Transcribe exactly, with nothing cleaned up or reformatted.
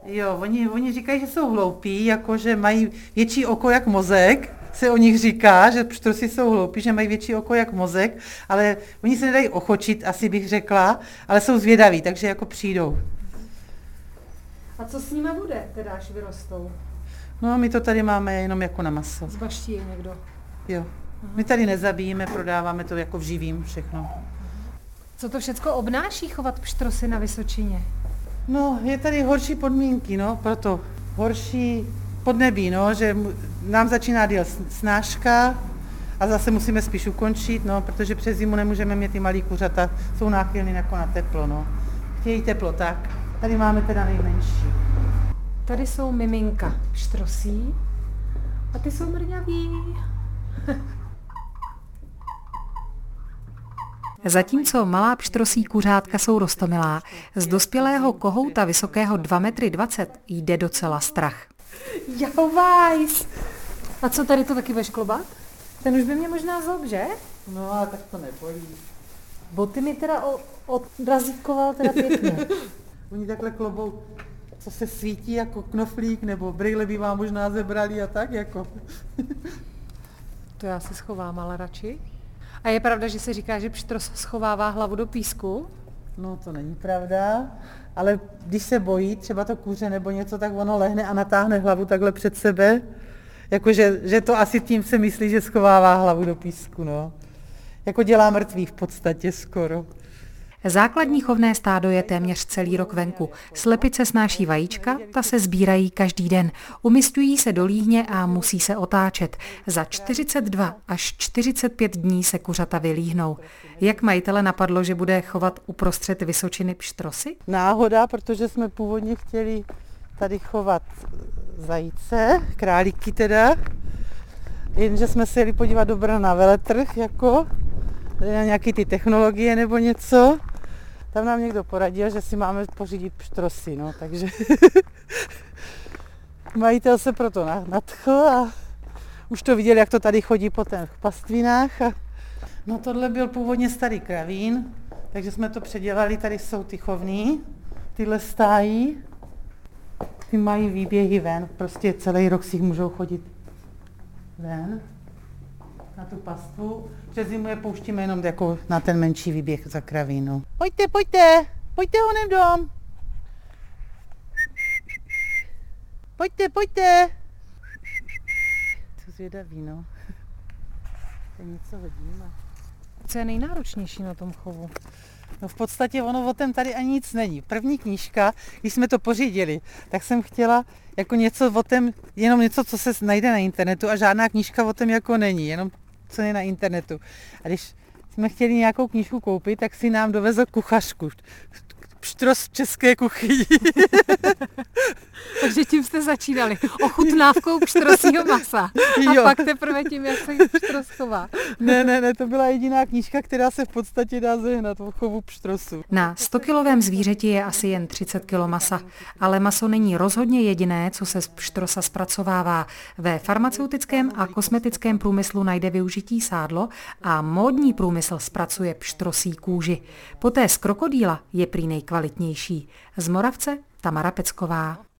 Jo, oni, oni říkají, že jsou hloupí, jako že mají větší oko jak mozek, se o nich říká, že pštrosy jsou hloupí, že mají větší oko jak mozek, ale oni se nedají ochočit, asi bych řekla, ale jsou zvědaví, takže jako přijdou. A co s nima bude, teda až vyrostou? No, my to tady máme jenom jako na maso. Zbaští je někdo. Jo. My tady nezabíjíme, prodáváme to jako v živým všechno. Co to všecko obnáší chovat pštrosy na Vysočině? No, je tady horší podmínky, no, proto horší podnebí, no, že nám začíná díl snáška a zase musíme spíš ukončit, no, protože přes zimu nemůžeme mít ty malý kuřata, jsou náchylný jako na teplo, no. Chtějí teplo, tak. Tady máme teda nejmenší. Tady jsou miminka pštrosí a ty jsou mrňaví. Zatímco malá pštrosí kuřátka jsou roztomilá, z dospělého kohouta vysokého dva metry dvacet jde docela strach. Jauvajs! A co tady to taky budeš klobat? Ten už by mě možná zob, že? No, ale tak to nebolí. Boty mi teda odrazítkoval teda pěkně. Oni takhle klobou, co se svítí jako knoflík, nebo brýle by vám možná zebrali a tak jako. To já se schovám, ale radši. A je pravda, že se říká, že pštros schovává hlavu do písku? No to není pravda, ale když se bojí třeba to kuře nebo něco, tak ono lehne a natáhne hlavu takhle před sebe. Jakože že to asi tím se myslí, že schovává hlavu do písku, no. Jako dělá mrtvý v podstatě skoro. Základní chovné stádo je téměř celý rok venku. Slepice snáší vajíčka, ta se sbírají každý den. Umisťují se do líhně a musí se otáčet. Za čtyřicet dva až čtyřicet pět dní se kuřata vylíhnou. Jak majitele napadlo, že bude chovat uprostřed Vysočiny pštrosy? Náhoda, protože jsme původně chtěli tady chovat zajíce, králíky teda, jenže jsme se jeli podívat do Brna na veletrh, jako na nějaké ty technologie nebo něco. Tam nám někdo poradil, že si máme pořídit pštrosy, no, takže majitel se proto nadchl a už to viděl, jak to tady chodí po těch pastvinách. A no tohle byl původně starý kravín, takže jsme to předělali, tady jsou ty chovný, tyhle stájí, ty mají výběhy ven, prostě celý rok si jich můžou chodit ven na tu pastvu. Přes zimu je pouštíme jenom jako na ten menší výběh za kravínu. Pojďte, pojďte, pojďte honem dom. Pojďte, pojďte. Co zvědaví, no. To něco hodíme. Co je nejnáročnější na tom chovu? No v podstatě ono o tom tady ani nic není. První knížka, když jsme to pořídili, tak jsem chtěla jako něco o tom, jenom něco, co se najde na internetu a žádná knížka o tom jako není, jenom co je na internetu. A když jsme chtěli nějakou knížku koupit, tak si nám dovezl kuchařku. Pštros v české kuchyni. Takže tím jste začínali. Ochutnávkou pštrosího masa. A Jo. pak teprve tím, jak se pštros chová. Ne, ne, ne, to byla jediná knížka, která se v podstatě dá zehnat o chovu pštrosu. Na stokilovém zvířeti je asi jen třicet kilo masa, ale maso není rozhodně jediné, co se z pštrosa zpracovává. Ve farmaceutickém a kosmetickém průmyslu najde využití sádlo a módní průmysl zpracuje pštrosí kůži. Poté z krokodýla je prý nejkvalitnější. Z Moravce Tamara Pecková.